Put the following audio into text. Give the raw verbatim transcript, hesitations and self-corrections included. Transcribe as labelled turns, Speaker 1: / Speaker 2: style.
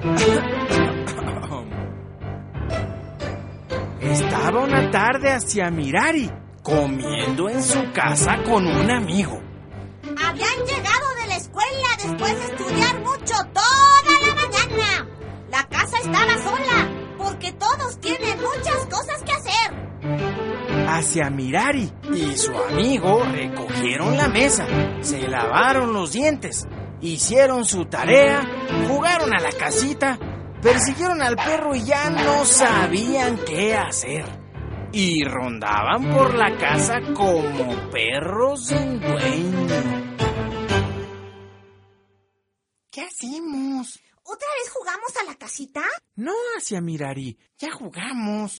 Speaker 1: Estaba una tarde hacia Mirari, comiendo en su casa con un amigo.
Speaker 2: Habían llegado de la escuela después de estudiar mucho toda la mañana. La casa estaba sola, porque todos tienen muchas cosas que hacer.
Speaker 1: Hacia Mirari y su amigo recogieron la mesa, se lavaron los dientes, hicieron su tarea, jugaron a la casita, persiguieron al perro y ya no sabían qué hacer. Y rondaban por la casa como perros sin dueño. ¿Qué hacemos?
Speaker 2: ¿Otra vez jugamos a la casita?
Speaker 1: No, hacia Mirari, ya jugamos.